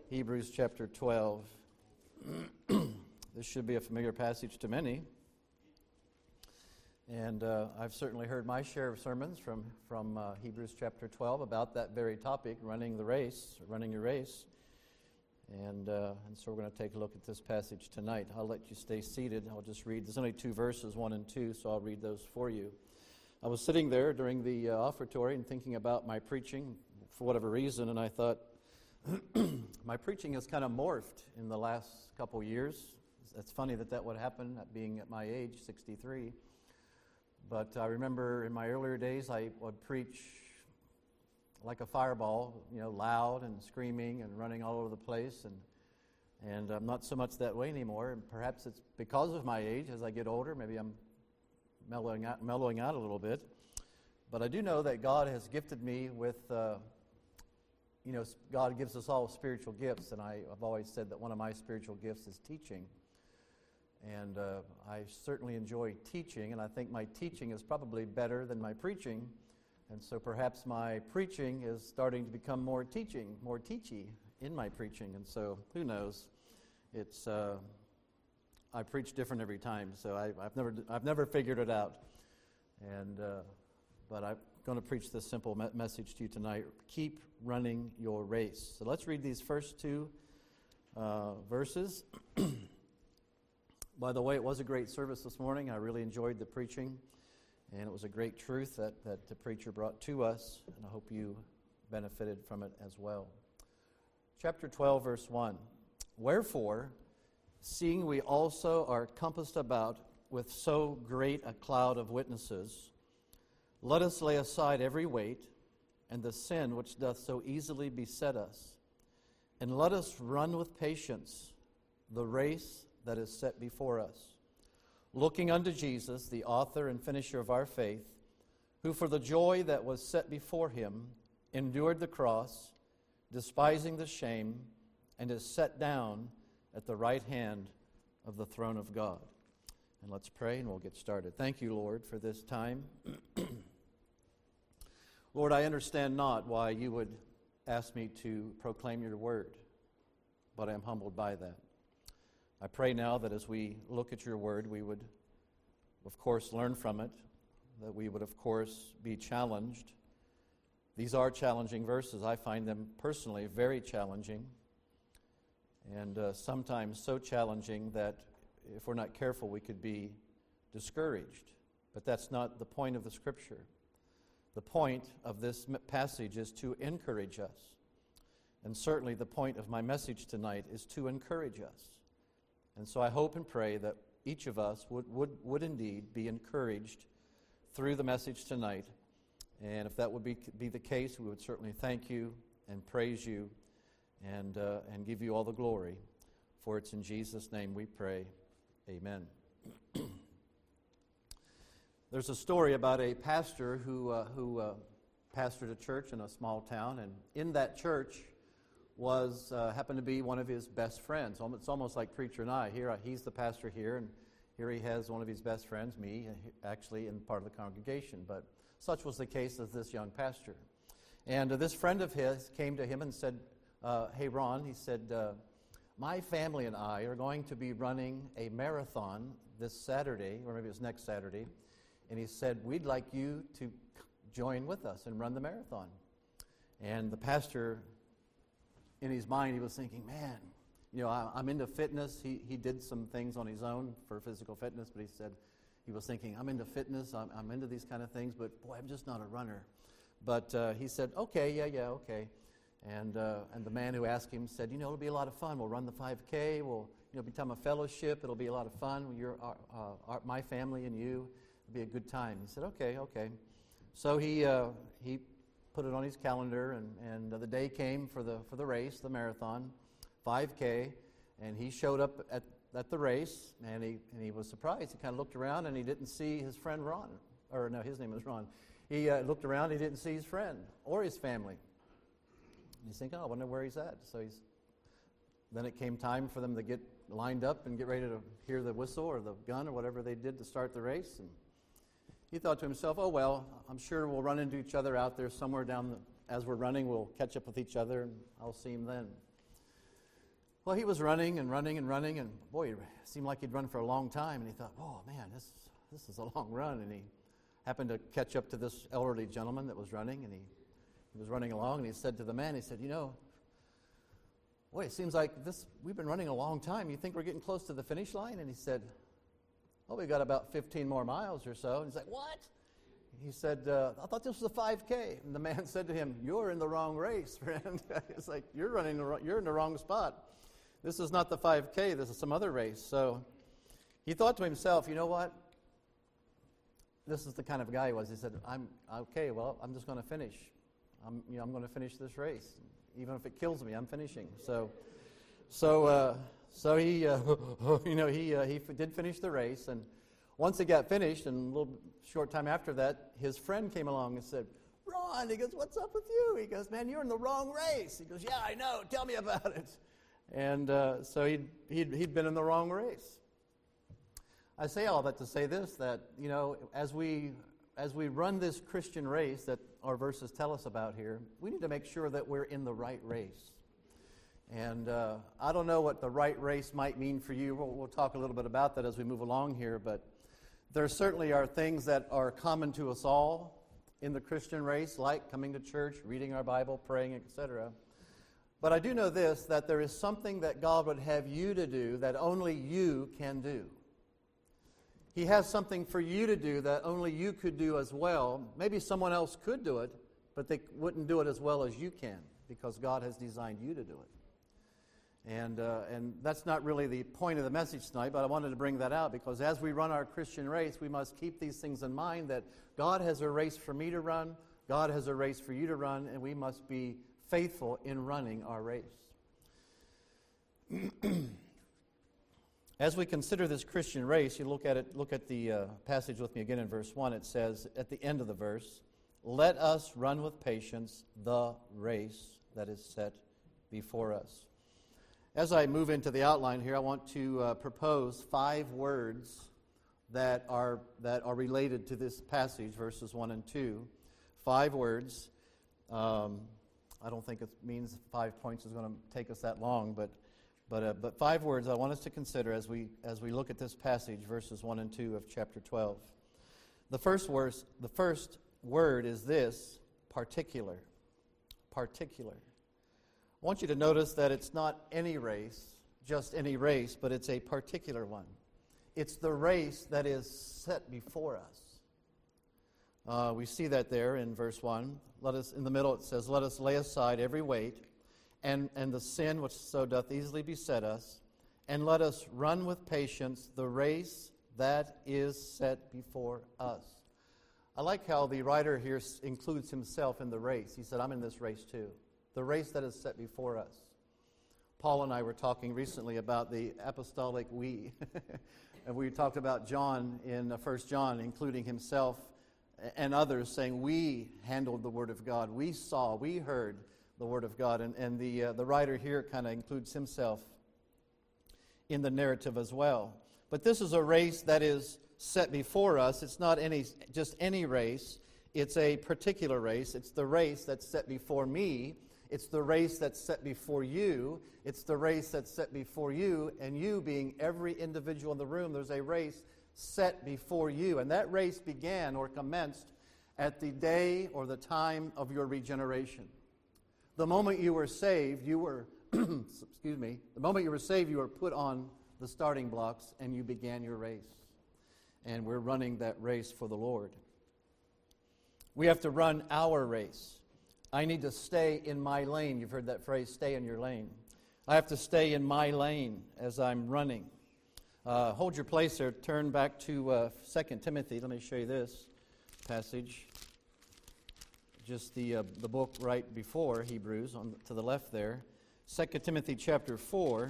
Hebrews chapter 12. This should be a familiar passage to many. And I've certainly heard my share of sermons from Hebrews chapter 12 about that very topic, running your race. And so we're going to take a look at this passage tonight. I'll let you stay seated. I'll just read. There's only two verses, 1 and 2, so I'll read those for you. I was sitting there during the offertory and thinking about my preaching for whatever reason, and I thought, my preaching has kind of morphed in the last couple years. It's funny that would happen, being at my age, 63. But I remember in my earlier days, I would preach like a fireball, loud and screaming and running all over the place. And I'm not so much that way anymore. And perhaps it's because of my age. As I get older, maybe I'm mellowing out a little bit. But I do know that God has gifted me with, God gives us all spiritual gifts. And I've always said that one of my spiritual gifts is teaching. And I certainly enjoy teaching, and I think my teaching is probably better than my preaching. And so perhaps my preaching is starting to become more teachy in my preaching. And so who knows? It's I preach different every time, so I've never figured it out. And but I'm going to preach this simple message to you tonight: keep running your race. So let's read these first two verses. By the way, it was a great service this morning. I really enjoyed the preaching, and it was a great truth that the preacher brought to us, and I hope you benefited from it as well. Chapter 12, verse 1. Wherefore, seeing we also are compassed about with so great a cloud of witnesses, let us lay aside every weight and the sin which doth so easily beset us, and let us run with patience the race that is set before us, looking unto Jesus, the author and finisher of our faith, who for the joy that was set before him endured the cross, despising the shame, and is set down at the right hand of the throne of God. And let's pray and we'll get started. Thank you, Lord, for this time. Lord, I understand not why you would ask me to proclaim your word, but I am humbled by that. I pray now that as we look at your word, we would, of course, learn from it, that we would, of course, be challenged. These are challenging verses. I find them personally very challenging, and sometimes so challenging that if we're not careful, we could be discouraged. But that's not the point of the Scripture. The point of this passage is to encourage us. And certainly the point of my message tonight is to encourage us. And so I hope and pray that each of us would indeed be encouraged through the message tonight. And if that would be the case, we would certainly thank you and praise you and give you all the glory. For it's in Jesus' name we pray. Amen. There's a story about a pastor who pastored a church in a small town, and in that church happened to be one of his best friends. It's almost like Preacher and I. He's the pastor here, and here he has one of his best friends, me, actually in part of the congregation. But such was the case of this young pastor. And this friend of his came to him and said, hey, Ron, he said, my family and I are going to be running a marathon this Saturday, or maybe it's next Saturday. And he said, we'd like you to join with us and run the marathon. And the pastor, in his mind, he was thinking, man, I'm into fitness. He did some things on his own for physical fitness, but he said he was thinking, I'm into fitness, I'm into these kind of things, but boy, I'm just not a runner. But he said, okay, okay. And the man who asked him said, it'll be a lot of fun. We'll run the 5K. We'll become a fellowship. It'll be a lot of fun. You're my family and you. It'll be a good time. He said, okay. So he put it on his calendar, and the day came for the race, the marathon, 5K, and he showed up at the race, and he was surprised. He kind of looked around, and he didn't see his friend Ron, or no, his name was Ron. He looked around, he didn't see his friend or his family. And he's thinking, I wonder where he's at. So then it came time for them to get lined up and get ready to hear the whistle or the gun or whatever they did to start the race. And he thought to himself, oh, well, I'm sure we'll run into each other out there somewhere as we're running. We'll catch up with each other, and I'll see him then. Well, he was running and running and running, and boy, it seemed like he'd run for a long time, and he thought, oh man, this is a long run, and he happened to catch up to this elderly gentleman that was running, and he was running along, and he said to the man, he said, boy, it seems like we've been running a long time. You think we're getting close to the finish line? And he said, oh, we got about 15 more miles or so. And he's like, what? He said, I thought this was a 5K. And the man said to him, you're in the wrong race, friend. It's like, you're in the wrong spot. This is not the 5K. This is some other race. So he thought to himself, you know what? This is the kind of guy he was. He said, I'm just going to finish. I'm going to finish this race. Even if it kills me, I'm finishing. So he did finish the race. And once it got finished, and a little short time after that, his friend came along and said, Ron, he goes, what's up with you? He goes, man, you're in the wrong race. He goes, yeah, I know. Tell me about it. And so he'd been in the wrong race. I say all that to say this, that, as we run this Christian race that our verses tell us about here, we need to make sure that we're in the right race. And I don't know what the right race might mean for you. We'll talk a little bit about that as we move along here, but there certainly are things that are common to us all in the Christian race, like coming to church, reading our Bible, praying, etc. But I do know this, that there is something that God would have you to do that only you can do. He has something for you to do that only you could do as well. Maybe someone else could do it, but they wouldn't do it as well as you can, because God has designed you to do it. And that's not really the point of the message tonight, but I wanted to bring that out, because as we run our Christian race, we must keep these things in mind, that God has a race for me to run, God has a race for you to run, and we must be faithful in running our race. As we consider this Christian race, you look at the passage with me again in verse 1. It says, at the end of the verse, let us run with patience the race that is set before us. As I move into the outline here, I want to propose 5 words that are related to this passage, verses 1 and 2. 5 words. I don't think it means 5 points is going to take us that long, but 5 words I want us to consider as we look at this passage, verses 1 and 2 of chapter 12. The first word is this: particular. Particular. I want you to notice that it's not any race, just any race, but it's a particular one. It's the race that is set before us. We see that there in verse 1. In the middle it says, let us lay aside every weight and the sin which so doth easily beset us, and let us run with patience the race that is set before us. I like how the writer here includes himself in the race. He said, I'm in this race too. The race that is set before us. Paul and I were talking recently about the apostolic we. And we talked about John in 1 John, including himself and others, saying we handled the Word of God. We saw, we heard the Word of God. And the writer here kind of includes himself in the narrative as well. But this is a race that is set before us. It's not just any race. It's a particular race. It's the race that's set before me. It's the race that's set before you. It's the race that's set before you, and you being every individual in the room, there's a race set before you. And that race began or commenced at the day or the time of your regeneration. The moment you were saved, you were, the moment you were saved, you were put on the starting blocks and you began your race. And we're running that race for the Lord. We have to run our race. I need to stay in my lane. You've heard that phrase, stay in your lane. I have to stay in my lane as I'm running. Hold your place there. Turn back to 2 Timothy. Let me show you this passage. Just the book right before Hebrews, to the left there. 2 Timothy chapter 4.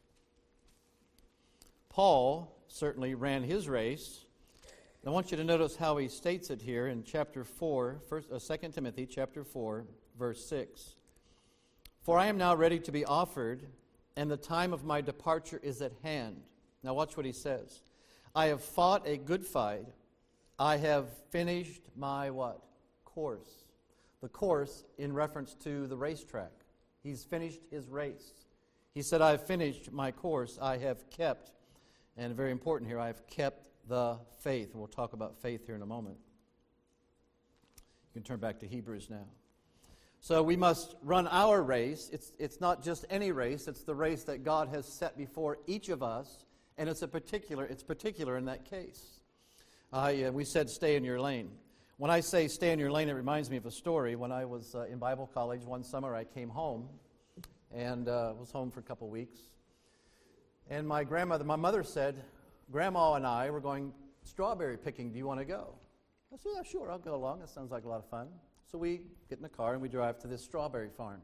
Paul certainly ran his race. I want you to notice how he states it here in chapter 4, 2 Timothy chapter 4, verse 6. For I am now ready to be offered, and the time of my departure is at hand. Now watch what he says. I have fought a good fight. I have finished my what? Course. The course in reference to the racetrack. He's finished his race. He said, I have finished my course. I have kept, and very important here, I have kept the faith. We'll talk about faith here in a moment. You can turn back to Hebrews now. So we must run our race. It's not just any race. It's the race that God has set before each of us, and it's particular in that case. We said stay in your lane. When I say stay in your lane, it reminds me of a story. When I was in Bible college one summer, I came home and was home for a couple weeks. And my mother said, Grandma and I were going strawberry picking. Do you want to go? I said, yeah, sure, I'll go along. That sounds like a lot of fun. So we get in the car and we drive to this strawberry farm.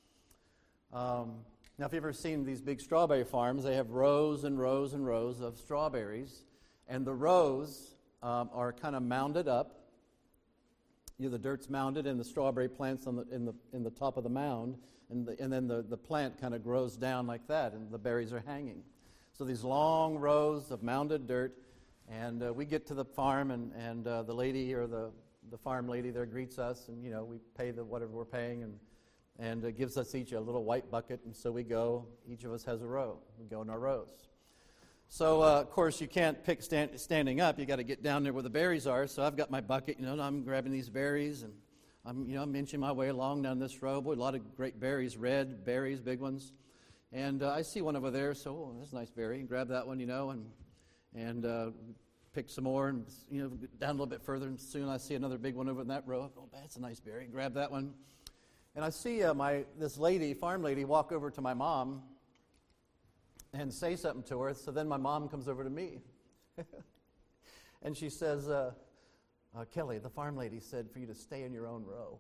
Now, if you've ever seen these big strawberry farms, they have rows and rows and rows of strawberries. And the rows are kind of mounded up. The dirt's mounded, and the strawberry plant's in the top of the mound, and then the plant kind of grows down like that, and the berries are hanging. So these long rows of mounded dirt, and we get to the farm, and the lady or the farm lady there greets us, and we pay whatever we're paying, and gives us each a little white bucket, and so we go. Each of us has a row. We go in our rows. So, of course, you can't pick standing up. You got to get down there where the berries are. So I've got my bucket, and I'm grabbing these berries, and I'm inching my way along down this row. Boy, a lot of great berries, red berries, big ones. And I see one over there, so that's a nice berry. Grab that one, and pick some more, and down a little bit further, and soon I see another big one over in that row. Oh, that's a nice berry. Grab that one. And I see this lady, farm lady, walk over to my mom and say something to her. So then my mom comes over to me. And she says, Kelly, the farm lady said for you to stay in your own row.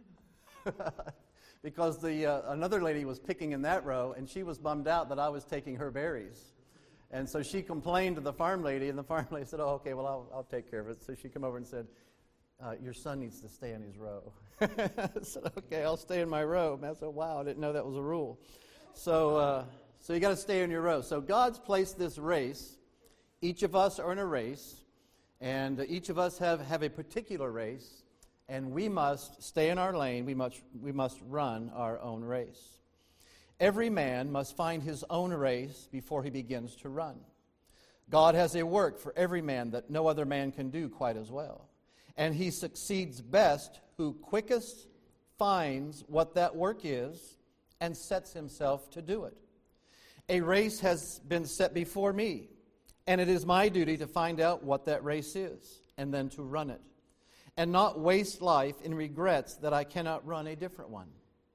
Because another lady was picking in that row, and she was bummed out that I was taking her berries. And so she complained to the farm lady, and the farm lady said, oh, okay, well, I'll take care of it. So she came over and said, your son needs to stay in his row. I said, okay, I'll stay in my row. And I said, wow, I didn't know that was a rule. So you got to stay in your row. So God's placed this race. Each of us are in a race, and each of us have a particular race, and we must stay in our lane. We must run our own race. Every man must find his own race before he begins to run. God has a work for every man that no other man can do quite as well. And he succeeds best who quickest finds what that work is and sets himself to do it. A race has been set before me, and it is my duty to find out what that race is and then to run it, and not waste life in regrets that I cannot run a different one,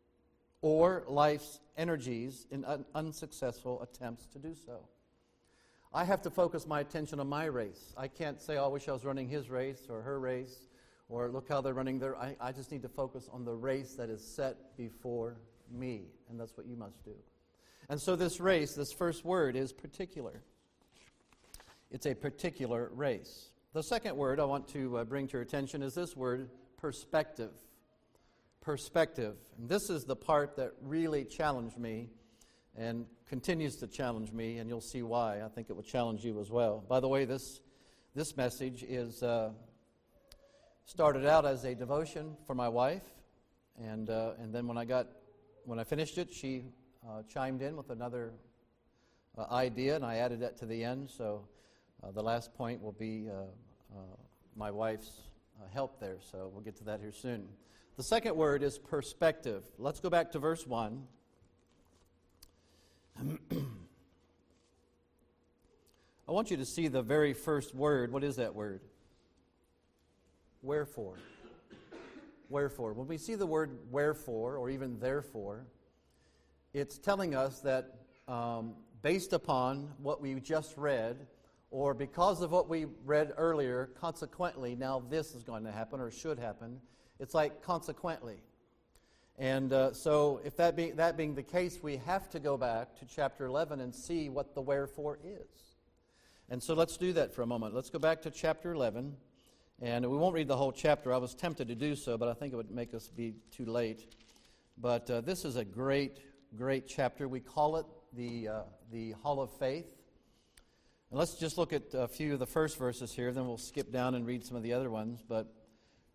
or life's energies in unsuccessful attempts to do so. I have to focus my attention on my race. I can't say, oh, I wish I was running his race or her race, or look how they're running their. I just need to focus on the race that is set before me, and that's what you must do. And so this race, this first word is particular. It's a particular race. The second word I want to bring to your attention is this word, perspective. Perspective. And this is the part that really challenged me and continues to challenge me, and you'll see why. I think it will challenge you as well. By the way, this message is started out as a devotion for my wife, and then when I finished it, she chimed in with another idea, and I added that to the end. So the last point will be my wife's help there. So we'll get to that here soon. The second word is perspective. Let's go back to verse 1. I want you to see the very first word. What is that word? Wherefore. Wherefore. When we see the word wherefore, or even therefore, it's telling us that based upon what we just read, or because of what we read earlier, consequently, now this is going to happen or should happen. It's like consequently. And so if that being the case, we have to go back to chapter 11 and see what the wherefore is. And so let's do that for a moment. Let's go back to chapter 11. And we won't read the whole chapter. I was tempted to do so, but I think it would make us be too late. But this is a great chapter. We call it the Hall of Faith. And let's just look at a few of the first verses here, then we'll skip down and read some of the other ones. But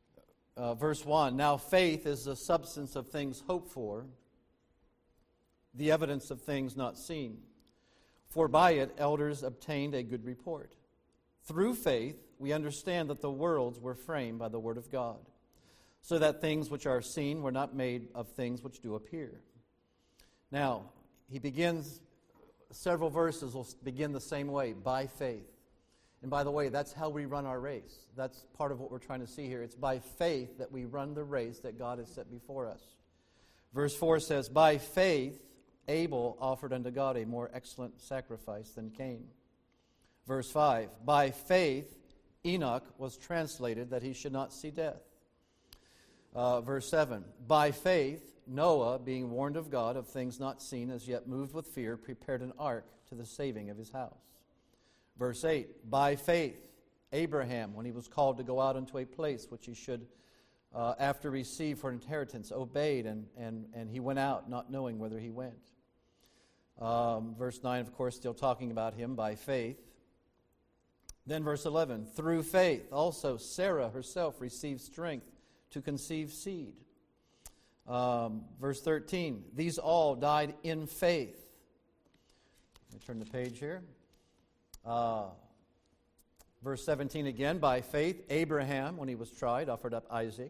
verse 1, now faith is the substance of things hoped for, the evidence of things not seen. For by it elders obtained a good report. Through faith we understand that the worlds were framed by the word of God, so that things which are seen were not made of things which do appear. Now, he begins, several verses will begin the same way, by faith. And by the way, that's how we run our race. That's part of what we're trying to see here. It's by faith that we run the race that God has set before us. Verse 4 says, by faith Abel offered unto God a more excellent sacrifice than Cain. Verse 5, by faith Enoch was translated that he should not see death. Verse 7, by faith Noah, being warned of God of things not seen, as yet moved with fear, prepared an ark to the saving of his house. Verse 8, by faith Abraham, when he was called to go out into a place which he should after receive for inheritance, obeyed, and he went out not knowing whither he went. Verse 9, of course, still talking about him by faith. Then verse 11, through faith also Sarah herself received strength to conceive seed. Verse 13, these all died in faith. Let me turn the page here. Verse 17 again, by faith Abraham, when he was tried, offered up Isaac.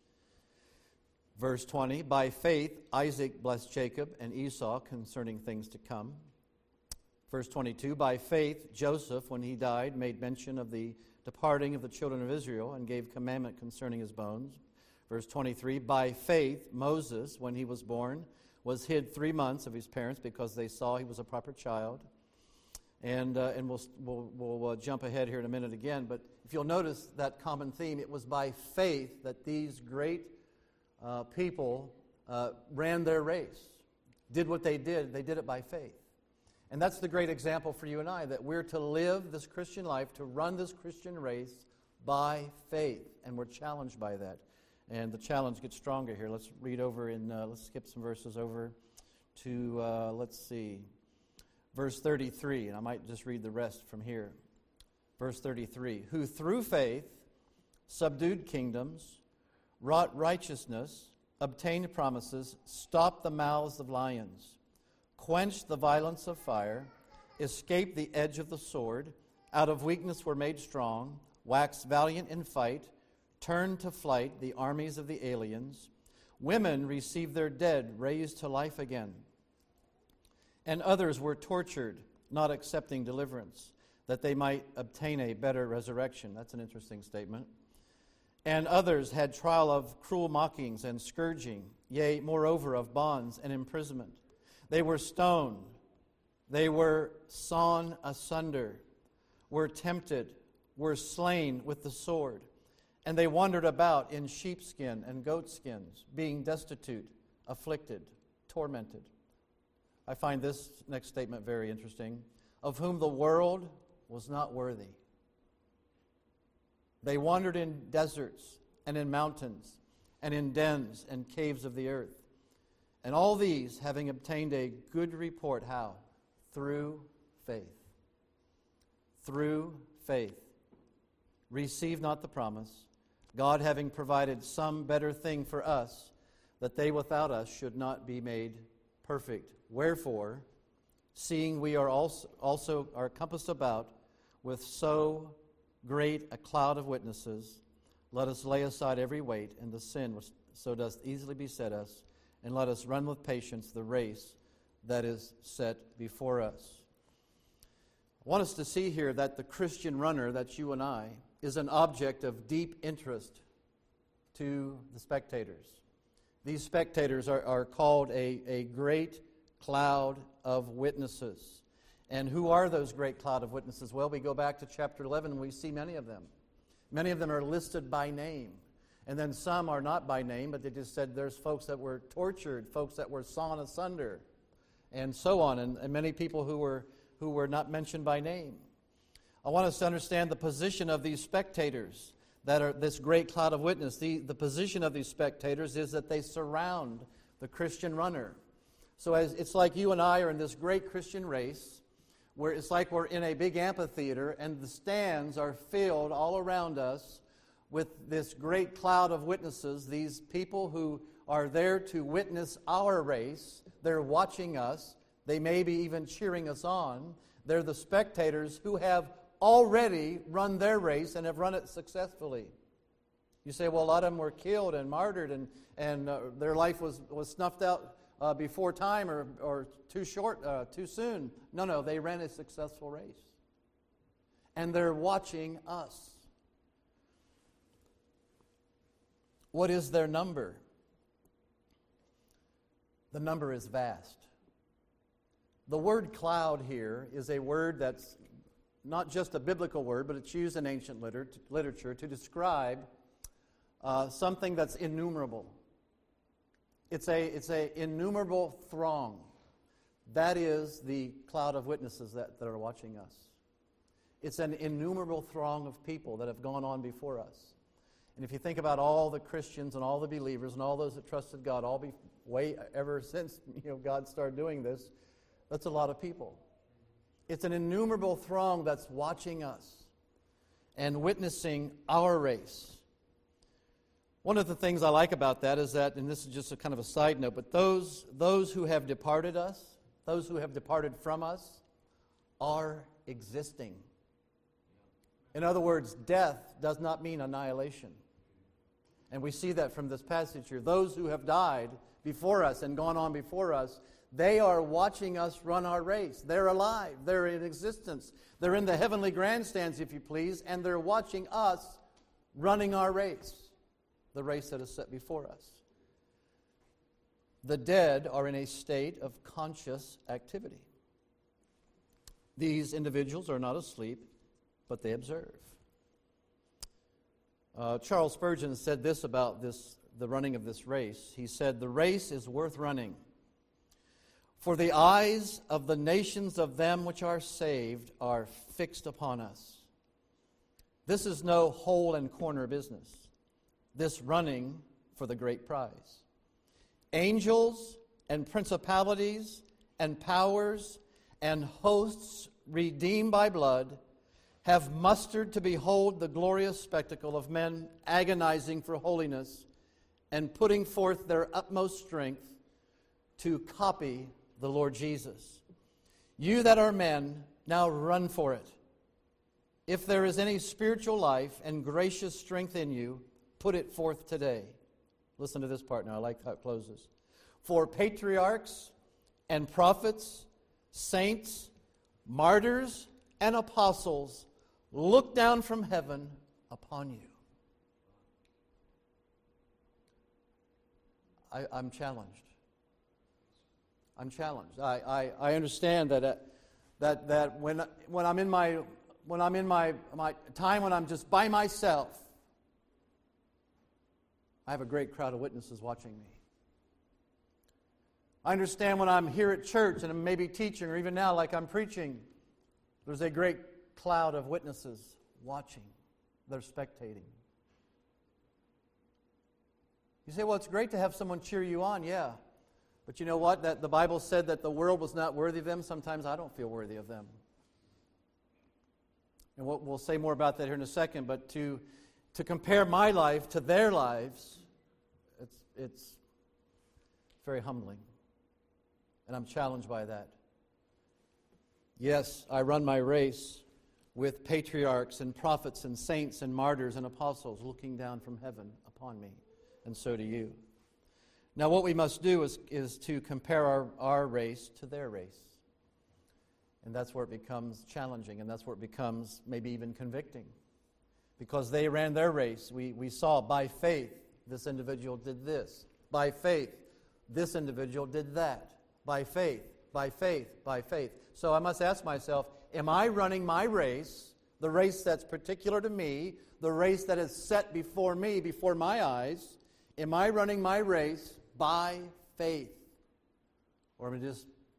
Verse 20, by faith Isaac blessed Jacob and Esau concerning things to come. Verse 22, by faith Joseph, when he died, made mention of the departing of the children of Israel and gave commandment concerning his bones. Verse 23, by faith Moses, when he was born, was hid 3 months of his parents because they saw he was a proper child. And we'll jump ahead here in a minute again. But if you'll notice that common theme, it was by faith that these great people ran their race, did what they did. They did it by faith. And that's the great example for you and I, that we're to live this Christian life, to run this Christian race by faith. And we're challenged by that. And the challenge gets stronger here. Let's read over let's skip some verses over to, let's see, verse 33. And I might just read the rest from here. Verse 33, who through faith subdued kingdoms, wrought righteousness, obtained promises, stopped the mouths of lions, quenched the violence of fire, escaped the edge of the sword, out of weakness were made strong, waxed valiant in fight, turned to flight the armies of the aliens. Women received their dead raised to life again. And others were tortured, not accepting deliverance, that they might obtain a better resurrection. That's an interesting statement. And others had trial of cruel mockings and scourging, yea, moreover, of bonds and imprisonment. They were stoned, they were sawn asunder, were tempted, were slain with the sword. And they wandered about in sheepskin and goatskins, being destitute, afflicted, tormented. I find this next statement very interesting. Of whom the world was not worthy. They wandered in deserts and in mountains and in dens and caves of the earth. And all these, having obtained a good report, how? Through faith. Through faith. Receive not the promise, God having provided some better thing for us, that they without us should not be made perfect. Wherefore, seeing we are also are compassed about with so great a cloud of witnesses, let us lay aside every weight and the sin which so doth easily beset us, and let us run with patience the race that is set before us. I want us to see here that the Christian runner, that's you and I, is an object of deep interest to the spectators. These spectators are called a great cloud of witnesses. And who are those great cloud of witnesses? Well, we go back to chapter 11 and we see many of them. Many of them are listed by name. And then some are not by name, but they just said there's folks that were tortured, folks that were sawn asunder, and so on, and many people who were not mentioned by name. I want us to understand the position of these spectators that are this great cloud of witness. The position of these spectators is that they surround the Christian runner. So it's like you and I are in this great Christian race, where it's like we're in a big amphitheater, and the stands are filled all around us with this great cloud of witnesses, these people who are there to witness our race. They're watching us. They may be even cheering us on. They're the spectators who have already run their race and have run it successfully. You say, well, a lot of them were killed and martyred and their life was snuffed out before time or too soon. No, they ran a successful race. And they're watching us. What is their number? The number is vast. The word cloud here is a word that's not just a biblical word, but it's used in ancient literature to describe something that's innumerable. It's a innumerable throng. That is the cloud of witnesses that are watching us. It's an innumerable throng of people that have gone on before us. And if you think about all the Christians and all the believers and all those that trusted God, ever since God started doing this, that's a lot of people. It's an innumerable throng that's watching us and witnessing our race. One of the things I like about that is that, and this is just a kind of a side note, but those who have departed us, those who have departed from us, are existing. In other words, death does not mean annihilation. And we see that from this passage here. Those who have died before us and gone on before us, they are watching us run our race. They're alive. They're in existence. They're in the heavenly grandstands, if you please, and they're watching us running our race, the race that is set before us. The dead are in a state of conscious activity. These individuals are not asleep, but they observe. Charles Spurgeon said this about the running of this race. He said, "The race is worth running, for the eyes of the nations of them which are saved are fixed upon us. This is no hole and corner business, this running for the great prize. Angels and principalities and powers and hosts redeemed by blood have mustered to behold the glorious spectacle of men agonizing for holiness and putting forth their utmost strength to copy the Lord Jesus. You that are men, now run for it. If there is any spiritual life and gracious strength in you, put it forth today." Listen to this part now. I like how it closes. "For patriarchs and prophets, saints, martyrs, and apostles look down from heaven upon you." I'm challenged. I'm challenged. I understand that when I'm in my time when I'm just by myself, I have a great crowd of witnesses watching me. I understand when I'm here at church and I'm maybe teaching, or even now like I'm preaching, there's a great cloud of witnesses watching. They're spectating. You say, well, it's great to have someone cheer you on. Yeah. But you know what? That the Bible said that the world was not worthy of them. Sometimes I don't feel worthy of them. And we'll say more about that here in a second. But to compare my life to their lives, it's very humbling. And I'm challenged by that. Yes, I run my race with patriarchs and prophets and saints and martyrs and apostles looking down from heaven upon me. And so do you. Now what we must do is to compare our race to their race. And that's where it becomes challenging, and that's where it becomes maybe even convicting. Because they ran their race. We saw by faith this individual did this. By faith this individual did that. By faith, by faith, by faith. So I must ask myself, am I running my race, the race that's particular to me, the race that is set before me, before my eyes? Am I running my race by faith? Or am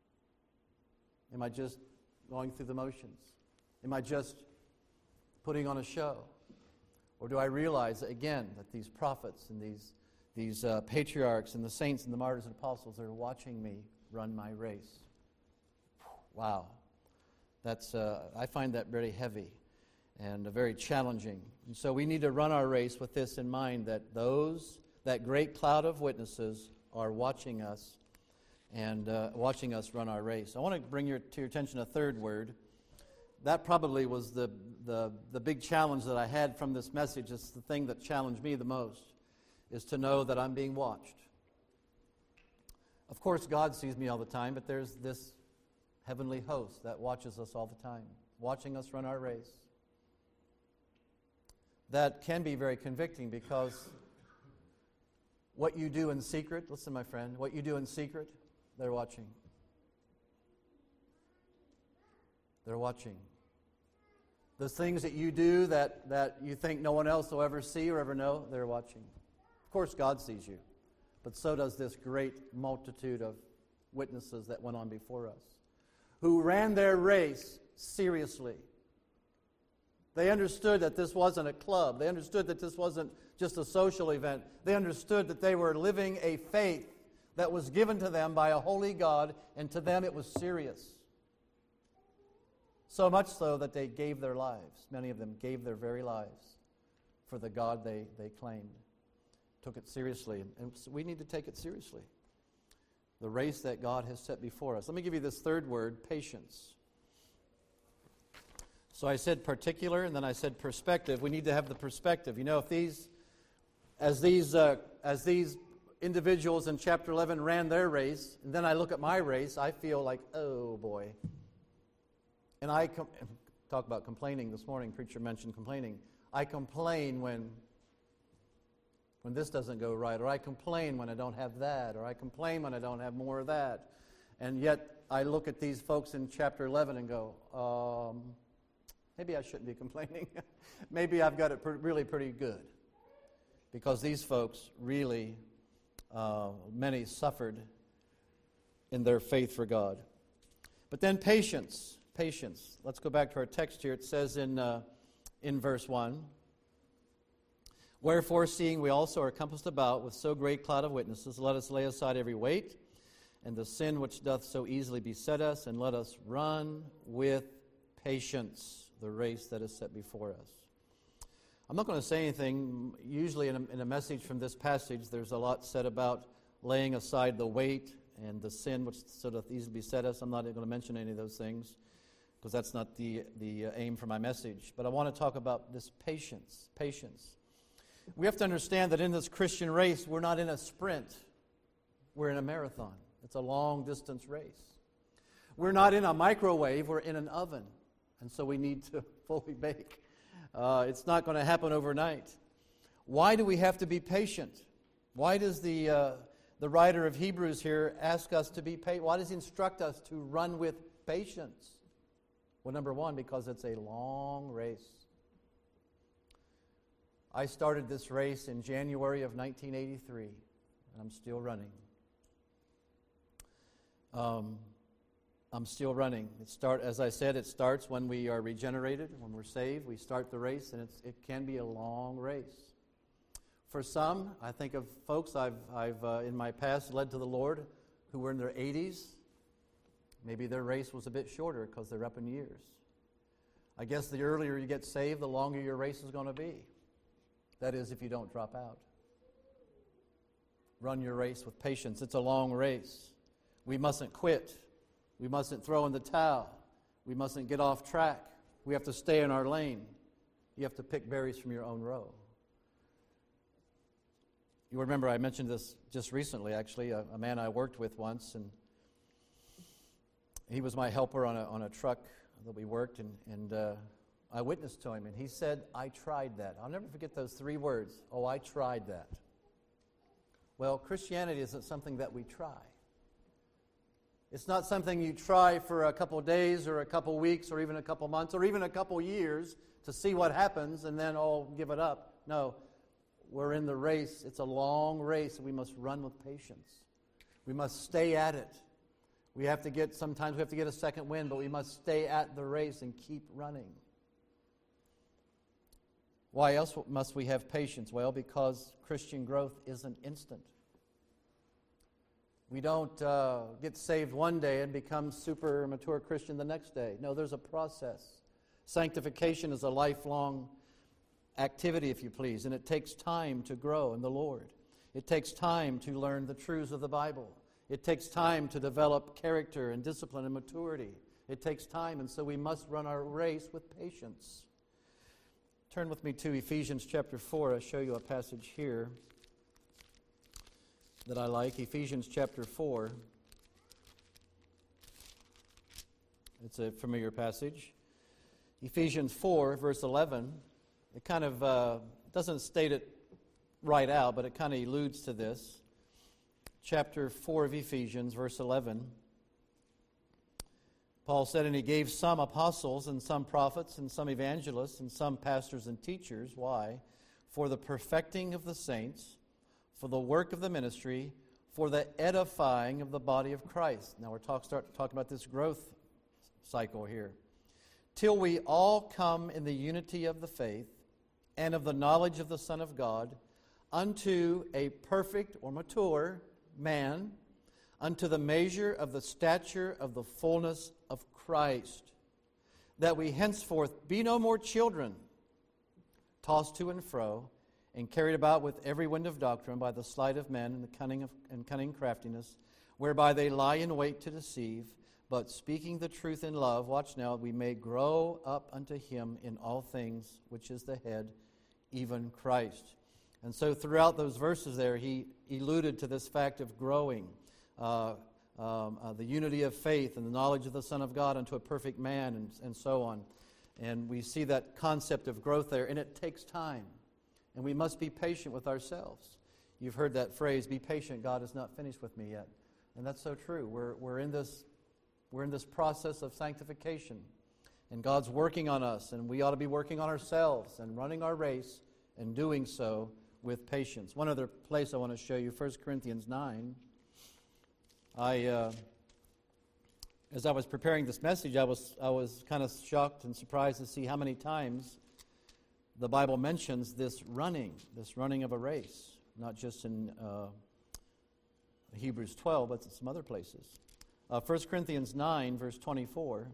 I just going through the motions? Am I just putting on a show? Or do I realize, again, that these prophets and these patriarchs and the saints and the martyrs and apostles are watching me run my race? Wow. That's I find that very heavy and very challenging. And so we need to run our race with this in mind, that those that great cloud of witnesses are watching us and watching us run our race. I want to bring to your attention a third word. That probably was the big challenge that I had from this message. It's the thing that challenged me the most, is to know that I'm being watched. Of course, God sees me all the time, but there's this heavenly host that watches us all the time, watching us run our race. That can be very convicting, because what you do in secret, listen, my friend, what you do in secret, they're watching. They're watching. The things that you do that you think no one else will ever see or ever know, they're watching. Of course, God sees you, but so does this great multitude of witnesses that went on before us, who ran their race seriously. They understood that this wasn't a club. They understood that this wasn't just a social event. They understood that they were living a faith that was given to them by a holy God, and to them it was serious. So much so that they gave their lives. Many of them gave their very lives for the God they claimed. Took it seriously, and so we need to take it seriously. The race that God has set before us. Let me give you this third word, patience. So I said particular, and then I said perspective. We need to have the perspective. You know, if these individuals in chapter 11 ran their race, and then I look at my race, I feel like, oh boy. And talk about complaining this morning. Preacher mentioned complaining. I complain when this doesn't go right, or I complain when I don't have that, or I complain when I don't have more of that. And yet I look at these folks in chapter 11 and go, maybe I shouldn't be complaining. Maybe I've got it really pretty good. Because these folks really, many suffered in their faith for God. But then patience. Patience. Let's go back to our text here. It says in verse 1, "Wherefore, seeing we also are compassed about with so great cloud of witnesses, let us lay aside every weight and the sin which doth so easily beset us, and let us run with patience the race that is set before us." I'm not going to say anything. Usually in a message from this passage, there's a lot said about laying aside the weight and the sin which so doth easily beset us. I'm not going to mention any of those things, because that's not the aim for my message. But I want to talk about this patience. Patience. We have to understand that in this Christian race, we're not in a sprint. We're in a marathon. It's a long-distance race. We're not in a microwave. We're in an oven. And so we need to fully bake. It's not going to happen overnight. Why do we have to be patient? Why does the writer of Hebrews here ask us to be patient? Why does he instruct us to run with patience? Well, number one, because it's a long race. I started this race in January of 1983, and I'm still running. I'm still running. As I said, it starts when we are regenerated, when we're saved. We start the race, and it can be a long race. For some, I think of folks I've in my past led to the Lord who were in their 80s. Maybe their race was a bit shorter because they're up in years. I guess the earlier you get saved, the longer your race is going to be. That is, if you don't drop out. Run your race with patience. It's a long race. We mustn't quit. We mustn't throw in the towel. We mustn't get off track. We have to stay in our lane. You have to pick berries from your own row. You remember I mentioned this just recently, actually, a man I worked with once, and he was my helper on a truck that we worked, and I witnessed to him, and he said, "I tried that." I'll never forget those 3 words. "Oh, I tried that." Well, Christianity isn't something that we try. It's not something you try for a couple days or a couple weeks or even a couple months or even a couple years to see what happens and then, give it up. No, we're in the race. It's a long race, and we must run with patience. We must stay at it. Sometimes we have to get a second wind, but we must stay at the race and keep running. Why else must we have patience? Well, because Christian growth isn't instant. We don't get saved one day and become super mature Christian the next day. No, there's a process. Sanctification is a lifelong activity, if you please, and it takes time to grow in the Lord. It takes time to learn the truths of the Bible. It takes time to develop character and discipline and maturity. It takes time, and so we must run our race with patience. Turn with me to Ephesians chapter 4. I'll show you a passage here that I like. Ephesians chapter 4. It's a familiar passage. Ephesians 4, verse 11. It kind of doesn't state it right out, but it kind of alludes to this. Chapter 4 of Ephesians, verse 11. Paul said, "And he gave some apostles, and some prophets, and some evangelists, and some pastors and teachers." Why? "For the perfecting of the saints, for the work of the ministry, for the edifying of the body of Christ." Now we're start talking about this growth cycle here. "Till we all come in the unity of the faith and of the knowledge of the Son of God, unto a perfect," or mature, "man, unto the measure of the stature of the fullness of Christ, that we henceforth be no more children, tossed to and fro, and carried about with every wind of doctrine by the sleight of men and the cunning craftiness, whereby they lie in wait to deceive, but speaking the truth in love," watch now, "we may grow up unto him in all things, which is the head, even Christ." And so throughout those verses there, he alluded to this fact of growing, the unity of faith and the knowledge of the Son of God unto a perfect man, and so on. And we see that concept of growth there, and it takes time. And we must be patient with ourselves. You've heard that phrase, "Be patient, God is not finished with me yet." And that's so true. We're in this process of sanctification. And God's working on us, and we ought to be working on ourselves and running our race and doing so with patience. One other place I want to show you, 1 Corinthians 9. As I was preparing this message, I was kind of shocked and surprised to see how many times the Bible mentions this running of a race, not just in Hebrews 12, but in some other places. 1 Corinthians 9, verse 24.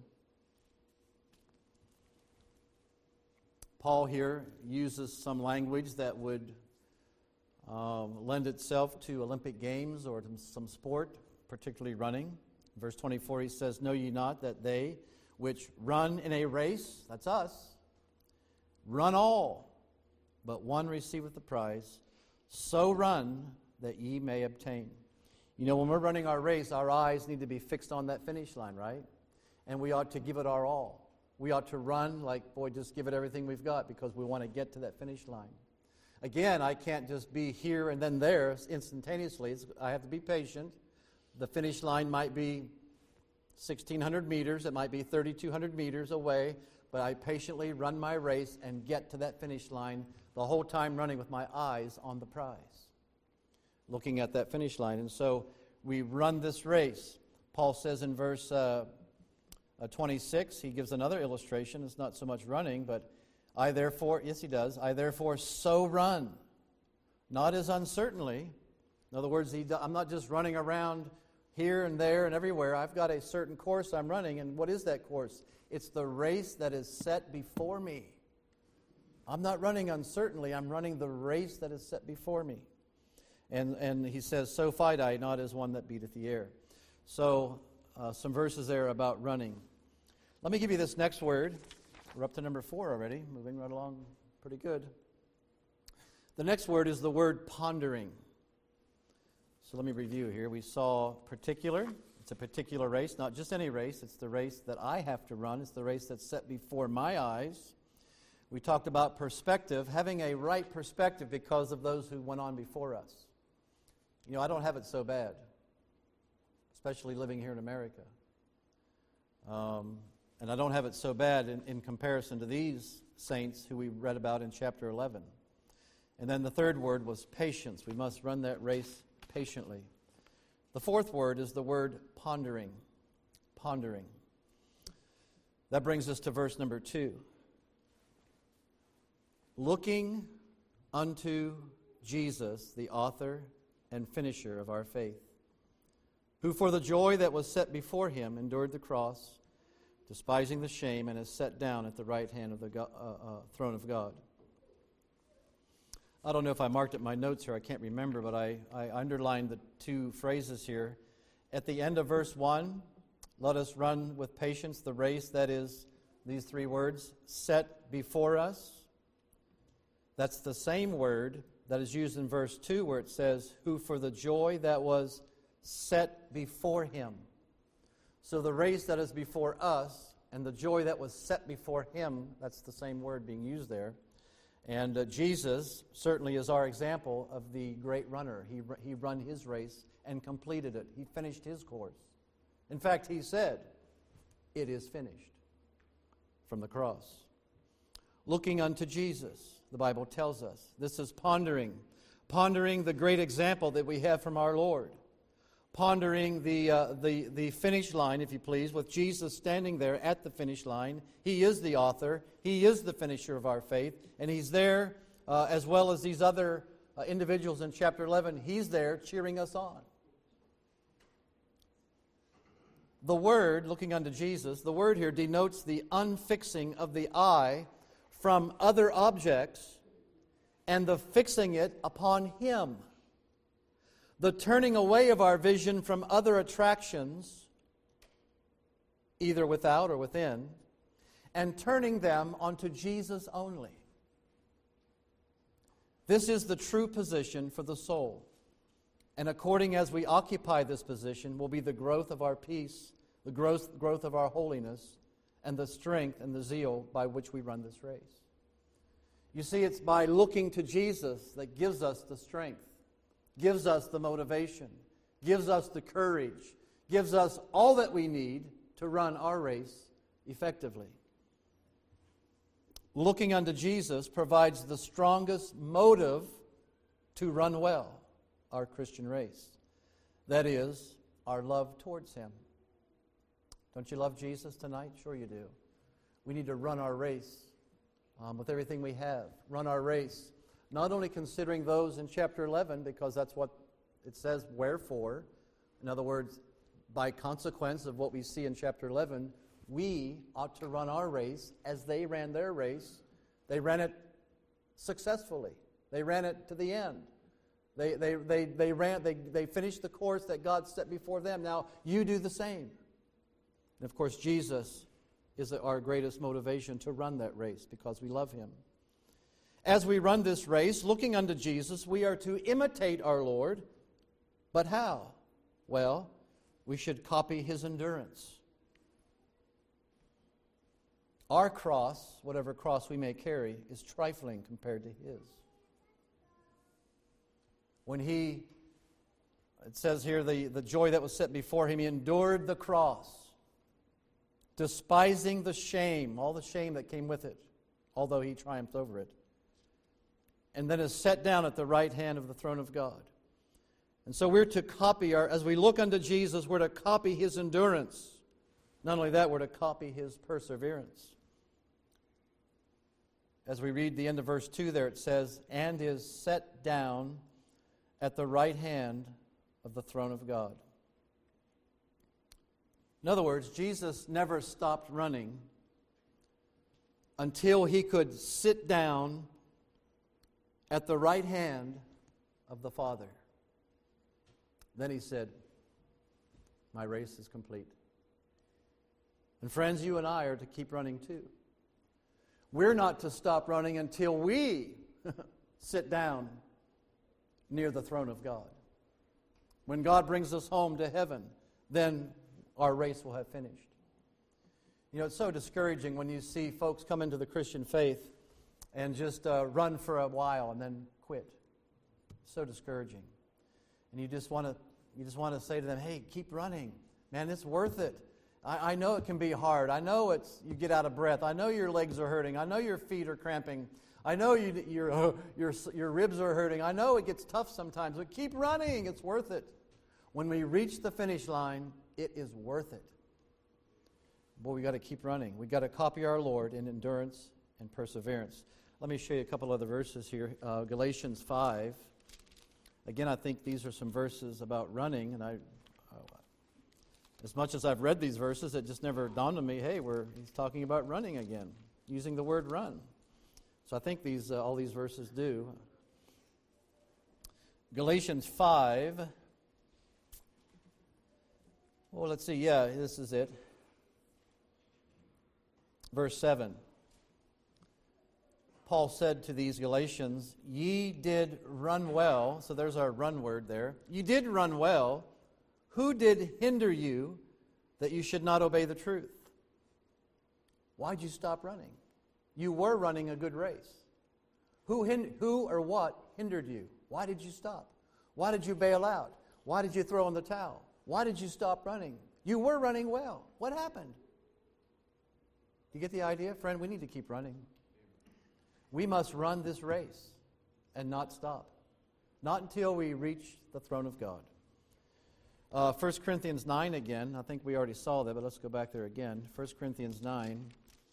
Paul here uses some language that would lend itself to Olympic Games or to some sport, particularly running. Verse 24, he says, "Know ye not that they which run in a race," that's us, "run all, but one receiveth the prize. So run that ye may obtain." You know, when we're running our race, our eyes need to be fixed on that finish line, right? And we ought to give it our all. We ought to run like, boy, just give it everything we've got because we want to get to that finish line. Again, I can't just be here and then there instantaneously. I have to be patient. The finish line might be 1,600 meters. It might be 3,200 meters away. But I patiently run my race and get to that finish line the whole time running with my eyes on the prize, looking at that finish line. And so we run this race. Paul says in verse 26, he gives another illustration. It's not so much running, but "I therefore," yes he does, "I therefore so run, not as uncertainly." In other words, I'm not just running around here and there and everywhere. I've got a certain course I'm running, and what is that course? It's the race that is set before me. I'm not running uncertainly. I'm running the race that is set before me. And he says, "So fight I, not as one that beateth the air." So some verses there about running. Let me give you this next word. We're up to number 4 already, moving right along pretty good. The next word is the word pondering. So let me review here. We saw particular. It's a particular race, not just any race. It's the race that I have to run. It's the race that's set before my eyes. We talked about perspective, having a right perspective because of those who went on before us. You know, I don't have it so bad, especially living here in America. And I don't have it so bad in comparison to these saints who we read about in chapter 11. And then the third word was patience. We must run that race patiently. The fourth word is the word pondering. Pondering. That brings us to verse number 2. "Looking unto Jesus, the author and finisher of our faith, who for the joy that was set before him endured the cross, despising the shame, and is set down at the right hand of the throne of God." I don't know if I marked it in my notes here, I can't remember, but I underlined the two phrases here. At the end of verse 1, let us run with patience the race that is, these three words, set before us. That's the same word that is used in verse 2 where it says, who for the joy that was set before him. So the race that is before us and the joy that was set before him, that's the same word being used there. And Jesus certainly is our example of the great runner. He run his race and completed it. He finished his course. In fact, he said, it is finished from the cross. Looking unto Jesus, the Bible tells us. This is pondering the great example that we have from our Lord. Pondering the finish line, if you please, with Jesus standing there at the finish line. He is the author. He is the finisher of our faith. And He's there, as well as these other individuals in chapter 11. He's there cheering us on. The word, looking unto Jesus, the word here denotes the unfixing of the eye from other objects and the fixing it upon Him. The turning away of our vision from other attractions, either without or within, and turning them onto Jesus only. This is the true position for the soul. And according as we occupy this position will be the growth of our peace, the growth of our holiness, and the strength and the zeal by which we run this race. You see, it's by looking to Jesus that gives us the strength, gives us the motivation, gives us the courage, gives us all that we need to run our race effectively. Looking unto Jesus provides the strongest motive to run well our Christian race. That is, our love towards Him. Don't you love Jesus tonight? Sure you do. We need to run our race with everything we have. Run our race. Not only considering those in chapter 11, because that's what it says, wherefore. In other words, by consequence of what we see in chapter 11, we ought to run our race as they ran their race. They ran it successfully. They ran it to the end. They finished the course that God set before them. Now, you do the same. And of course, Jesus is our greatest motivation to run that race because we love Him. As we run this race, looking unto Jesus, we are to imitate our Lord. But how? Well, we should copy His endurance. Our cross, whatever cross we may carry, is trifling compared to His. When He, it says here, the joy that was set before Him, He endured the cross, despising the shame, all the shame that came with it, although He triumphed over it, and then is set down at the right hand of the throne of God. And so we're to copy, as we look unto Jesus, we're to copy His endurance. Not only that, we're to copy His perseverance. As we read the end of verse 2 there, it says, and is set down at the right hand of the throne of God. In other words, Jesus never stopped running until He could sit down at the right hand of the Father. Then He said, my race is complete. And friends, you and I are to keep running too. We're not to stop running until we sit down near the throne of God. When God brings us home to heaven, then our race will have finished. You know, it's so discouraging when you see folks come into the Christian faith and just run for a while and then quit. So discouraging. And you just want to say to them, hey, keep running. Man, it's worth it. I know it can be hard. I know you get out of breath. I know your legs are hurting. I know your feet are cramping. I know your ribs are hurting. I know it gets tough sometimes, but keep running. It's worth it. When we reach the finish line, it is worth it. Boy, we got to keep running. We got to copy our Lord in endurance and perseverance. Let me show you a couple other verses here. Galatians 5. Again, I think these are some verses about running, and as much as I've read these verses, it just never dawned on me, hey, he's talking about running again, using the word run. So I think all these verses do. Galatians 5. Well, let's see. Yeah, this is it. Verse 7. Paul said to these Galatians, "Ye did run well." So there's our run word there. "Ye did run well. Who did hinder you that you should not obey the truth?" Why'd you stop running? You were running a good race. Who or what hindered you? Why did you stop? Why did you bail out? Why did you throw in the towel? Why did you stop running? You were running well. What happened? You get the idea? Friend, we need to keep running. We must run this race and not stop. Not until we reach the throne of God. 1 Corinthians 9 again. I think we already saw that, but let's go back there again. 1 Corinthians 9,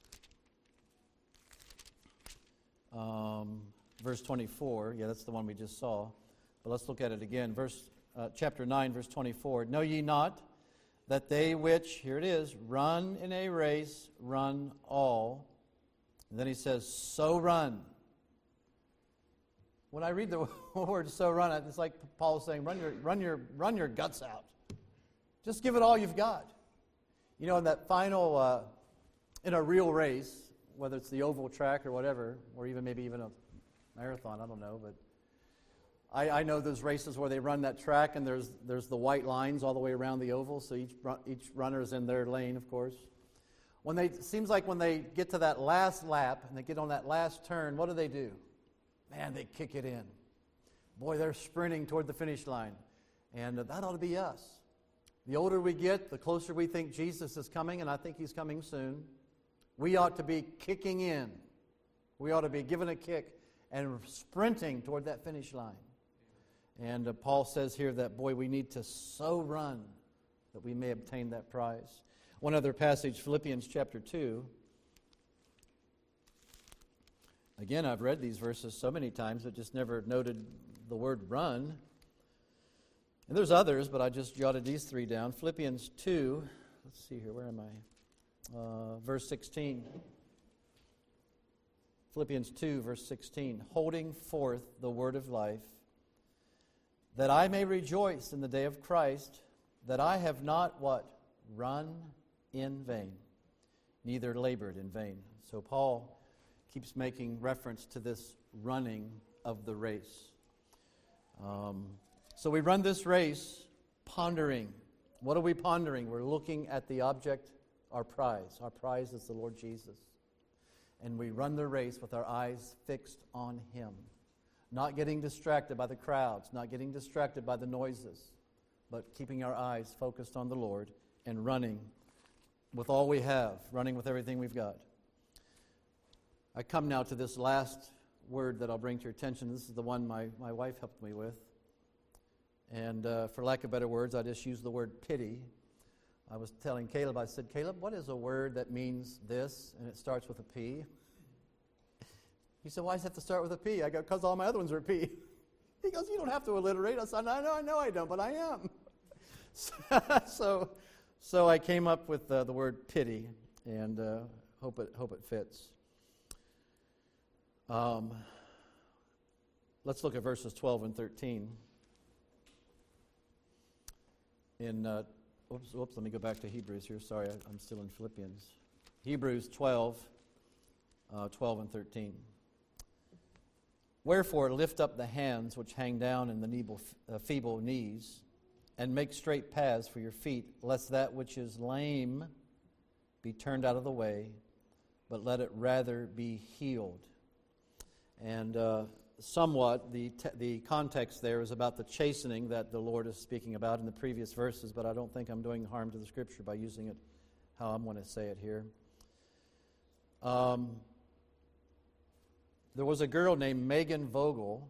verse 24. Yeah, that's the one we just saw. But let's look at it again. Chapter 9, verse 24. "Know ye not that they which," here it is, "run in a race, run all." And then he says, "So run." When I read the word "so run," it's like Paul is saying, run your guts out. Just give it all you've got. You know, in that final, in a real race, whether it's the oval track or whatever, or maybe even a marathon, I don't know, but I know those races where they run that track and there's the white lines all the way around the oval, so each runner is in their lane, of course. It seems like when they get to that last lap and they get on that last turn, what do? Man, they kick it in. Boy, they're sprinting toward the finish line. And that ought to be us. The older we get, the closer we think Jesus is coming, and I think He's coming soon. We ought to be kicking in. We ought to be giving a kick and sprinting toward that finish line. And Paul says here that, boy, we need to so run that we may obtain that prize. One other passage, Philippians chapter 2. Again, I've read these verses so many times, but just never noted the word run. And there's others, but I just jotted these three down. Philippians 2, let's see here, where am I? Verse 16. Philippians 2, verse 16. "Holding forth the word of life, that I may rejoice in the day of Christ, that I have not," what? "Run in vain, neither labored in vain." So Paul keeps making reference to this running of the race. So we run this race pondering. What are we pondering? We're looking at the object, our prize. Our prize is the Lord Jesus. And we run the race with our eyes fixed on Him. Not getting distracted by the crowds, not getting distracted by the noises, but keeping our eyes focused on the Lord and running with all we have, running with everything we've got. I come now to this last word that I'll bring to your attention. This is the one my wife helped me with. And for lack of better words, I just used the word pity. I was telling Caleb, I said, "Caleb, what is a word that means this, and it starts with a P?" He said, "Why does it have to start with a P?" I go, "Because all my other ones are P." He goes, "You don't have to alliterate." I said, I know I don't, but I am. So I came up with the word pity, and hope it fits. Let's look at verses 12 and 13. Let me go back to Hebrews here. Sorry, I'm still in Philippians. Hebrews 12 and 13. "Wherefore lift up the hands which hang down in the feeble knees, and make straight paths for your feet, lest that which is lame be turned out of the way, but let it rather be healed." And somewhat, the context there is about the chastening that the Lord is speaking about in the previous verses, but I don't think I'm doing harm to the Scripture by using it how I'm going to say it here. There was a girl named Megan Vogel,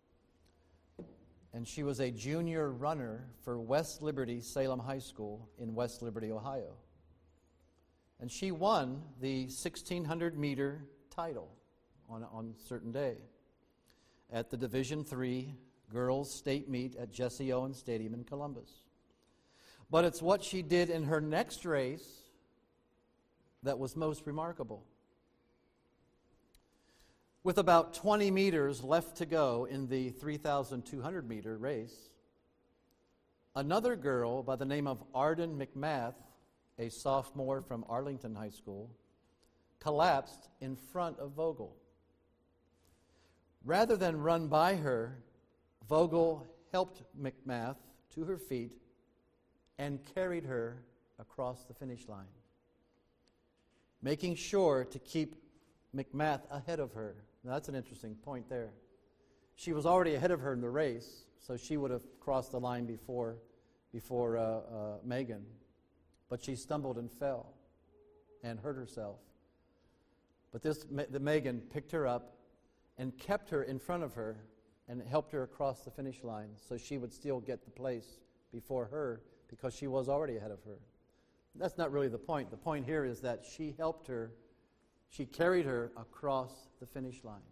and she was a junior runner for West Liberty Salem High School in West Liberty, Ohio. And she won the 1,600-meter title on a certain day at the Division III Girls State Meet at Jesse Owens Stadium in Columbus. But it's what she did in her next race that was most remarkable. With about 20 meters left to go in the 3,200-meter race, another girl by the name of Arden McMath, a sophomore from Arlington High School, collapsed in front of Vogel. Rather than run by her, Vogel helped McMath to her feet and carried her across the finish line, making sure to keep McMath ahead of her. Now, that's an interesting point there. She was already ahead of her in the race, so she would have crossed the line before Megan. But she stumbled and fell and hurt herself. But the Megan picked her up and kept her in front of her and helped her across the finish line so she would still get the place before her because she was already ahead of her. That's not really the point. The point here is that she helped her, she carried her across the finish line.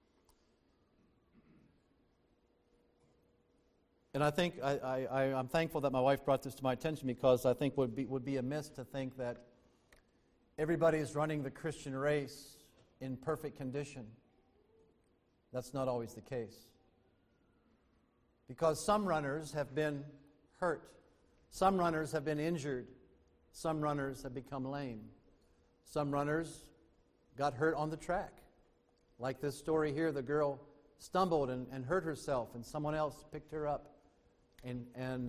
And I think I'm thankful that my wife brought this to my attention because I think would be amiss to think that everybody is running the Christian race in perfect condition. That's not always the case. Because some runners have been hurt. Some runners have been injured. Some runners have become lame. Some runners got hurt on the track. Like this story here, the girl stumbled and hurt herself, and someone else picked her up and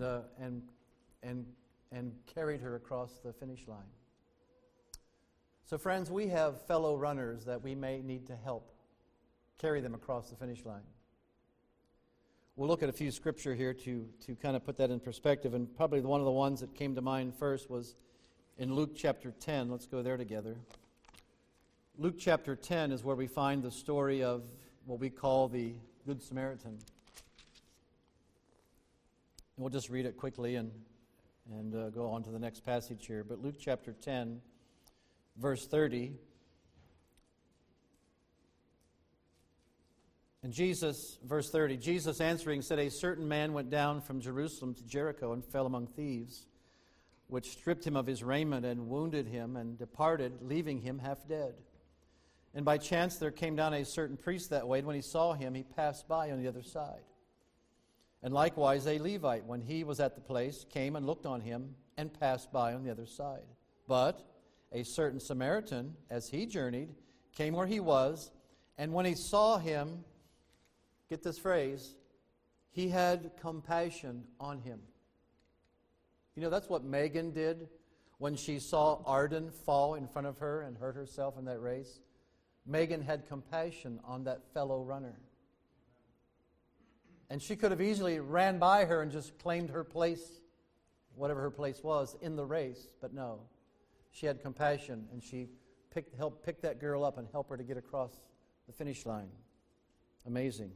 carried her across the finish line. So friends, we have fellow runners that we may need to help carry them across the finish line. We'll look at a few scripture here to kind of put that in perspective, and probably one of the ones that came to mind first was in Luke chapter 10. Let's go there together. Luke chapter 10 is where we find the story of what we call the Good Samaritan. And we'll just read it quickly and go on to the next passage here. But Luke chapter 10, verse 30. And verse 30, Jesus answering said, "A certain man went down from Jerusalem to Jericho and fell among thieves, which stripped him of his raiment and wounded him and departed, leaving him half dead. And by chance there came down a certain priest that way, and when he saw him, he passed by on the other side. And likewise a Levite, when he was at the place, came and looked on him and passed by on the other side. But a certain Samaritan, as he journeyed, came where he was, and when he saw him," get this phrase, "he had compassion on him." You know, that's what Megan did when she saw Arden fall in front of her and hurt herself in that race. Megan had compassion on that fellow runner. And she could have easily ran by her and just claimed her place, whatever her place was, in the race. But no, she had compassion, and she helped pick that girl up and help her to get across the finish line. Amazing.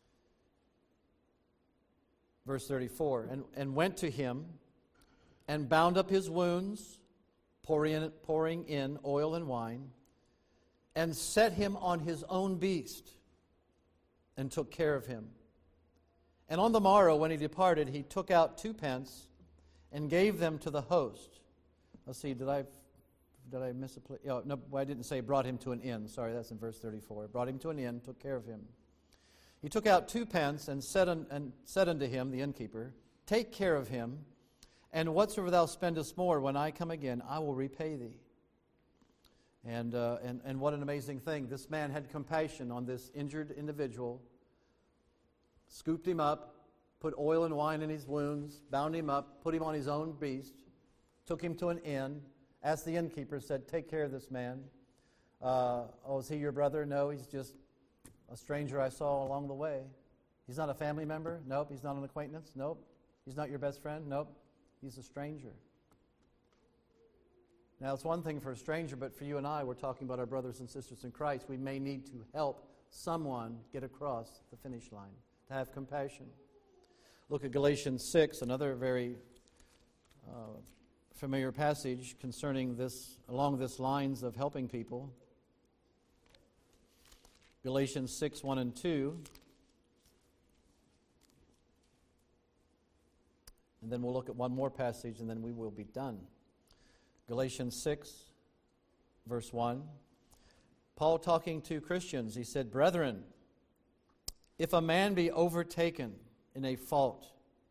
Verse 34, and went to him and bound up his wounds, pouring in oil and wine, and set him on his own beast and took care of him. And on the morrow, when he departed, he took out 2 pence and gave them to the host. Let's see, did I miss a place? Oh, no, I didn't say brought him to an inn. Sorry, that's in verse 34. Brought him to an inn, took care of him. He took out 2 pence and said unto him, the innkeeper, "Take care of him, and whatsoever thou spendest more, when I come again, I will repay thee." And what an amazing thing. This man had compassion on this injured individual, scooped him up, put oil and wine in his wounds, bound him up, put him on his own beast, took him to an inn, asked the innkeeper, said, "Take care of this man. Is he your brother?" "No, he's just a stranger I saw along the way." "He's not a family member?" "Nope." "He's not an acquaintance?" "Nope." "He's not your best friend?" "Nope." "He's a stranger." Now, it's one thing for a stranger, but for you and I, we're talking about our brothers and sisters in Christ. We may need to help someone get across the finish line, to have compassion. Look at Galatians 6, another very familiar passage concerning this, along this lines of helping people. Galatians 6, 1 and 2. And then we'll look at one more passage, and then we will be done. Galatians 6, verse 1. Paul talking to Christians, he said, "Brethren, if a man be overtaken in a fault,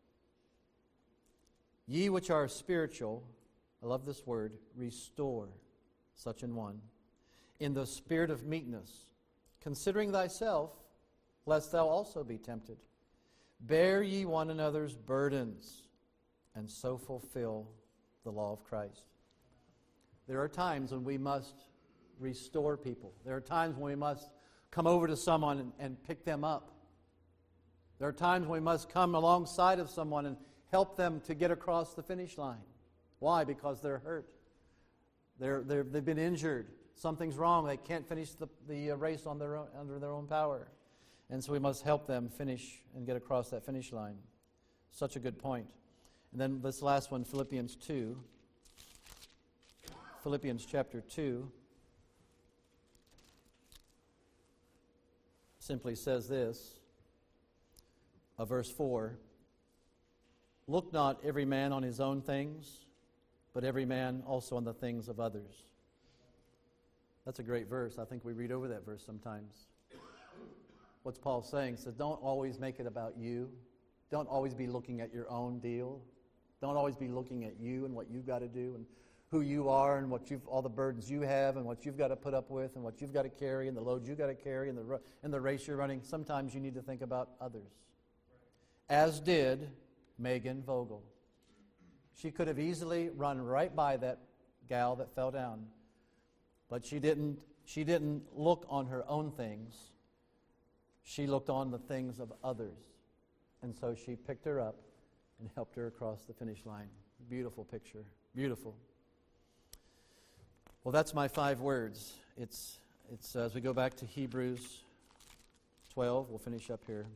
ye which are spiritual," I love this word, "restore such an one in the spirit of meekness, considering thyself, lest thou also be tempted. Bear ye one another's burdens, and so fulfill the law of Christ." There are times when we must restore people. There are times when we must come over to someone and pick them up. There are times when we must come alongside of someone and help them to get across the finish line. Why? Because they're hurt. They've been injured. Something's wrong. They can't finish the race on their own, under their own power. And so we must help them finish and get across that finish line. Such a good point. And then this last one, Philippians 2. Philippians chapter 2 simply says this, verse 4, "Look not every man on his own things, but every man also on the things of others." That's a great verse. I think we read over that verse sometimes. What's Paul saying? He says, don't always make it about you. Don't always be looking at your own deal. Don't always be looking at you and what you've got to do and who you are and all the burdens you have and what you've got to put up with and what you've got to carry and the load you've got to carry and the race you're running. Sometimes you need to think about others. As did Megan Vogel. She could have easily run right by that gal that fell down, but she didn't look on her own things. She looked on the things of others. And so she picked her up and helped her across the finish line. Beautiful picture. Beautiful. Well, that's my 5 words. It's as we go back to Hebrews 12, we'll finish up here.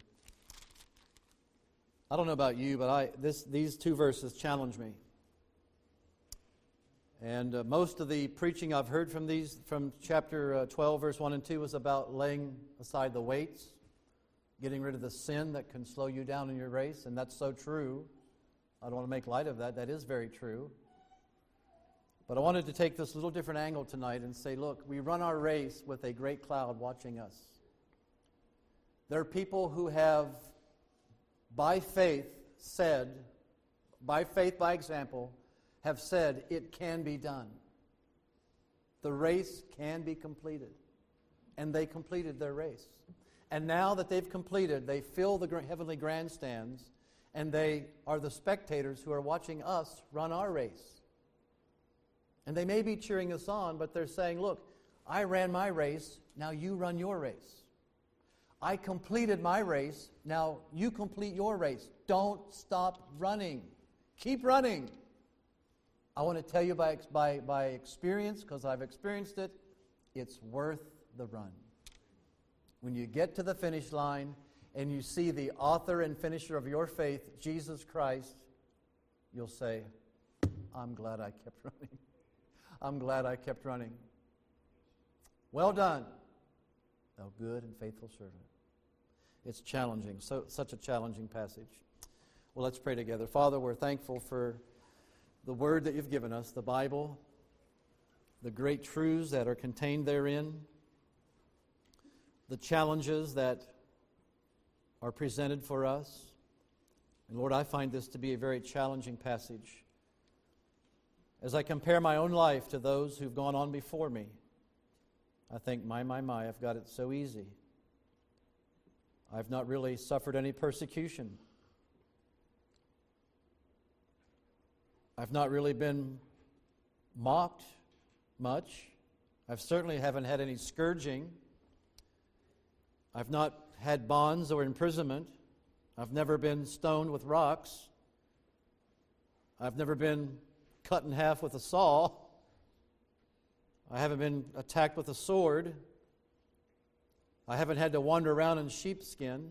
I don't know about you, but these 2 verses challenge me. And most of the preaching I've heard from chapter 12, verse 1 and 2, was about laying aside the weights, getting rid of the sin that can slow you down in your race, and that's so true. I don't want to make light of that. That is very true. But I wanted to take this little different angle tonight and say, look, we run our race with a great cloud watching us. There are people who have, by faith, by example, have said it can be done. The race can be completed. And they completed their race. And now that they've completed, they fill the heavenly grandstands, and they are the spectators who are watching us run our race. And they may be cheering us on, but they're saying, look, I ran my race, now you run your race. I completed my race, now you complete your race. Don't stop running. Keep running. I want to tell you by experience, because I've experienced it, it's worth the run. When you get to the finish line and you see the author and finisher of your faith, Jesus Christ, you'll say, I'm glad I kept running. I'm glad I kept running. Well done, thou good and faithful servant. It's challenging, such a challenging passage. Well, let's pray together. Father, we're thankful for the word that you've given us, the Bible, the great truths that are contained therein, the challenges that are presented for us. And Lord, I find this to be a very challenging passage. As I compare my own life to those who've gone on before me, I think, my, I've got it so easy. I've not really suffered any persecution. I've not really been mocked much. I certainly haven't had any scourging. I've not had bonds or imprisonment. I've never been stoned with rocks. I've never been cut in half with a saw. I haven't been attacked with a sword. I haven't had to wander around in sheepskin.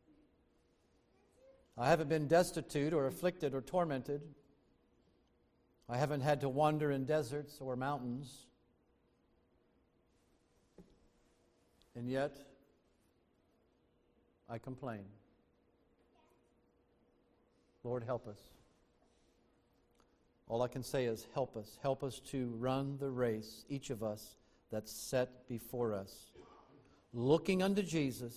I haven't been destitute or afflicted or tormented. I haven't had to wander in deserts or mountains. And yet, I complain. Lord, help us. All I can say is help us. Help us to run the race, each of us, that's set before us. Looking unto Jesus.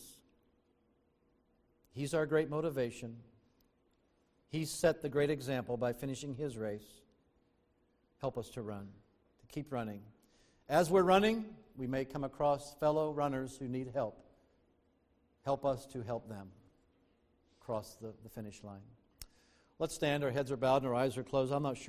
He's our great motivation. He's set the great example by finishing His race. Help us to run, to keep running. As we're running, we may come across fellow runners who need help. Help us to help them cross the finish line. Let's stand. Our heads are bowed and our eyes are closed. I'm not sure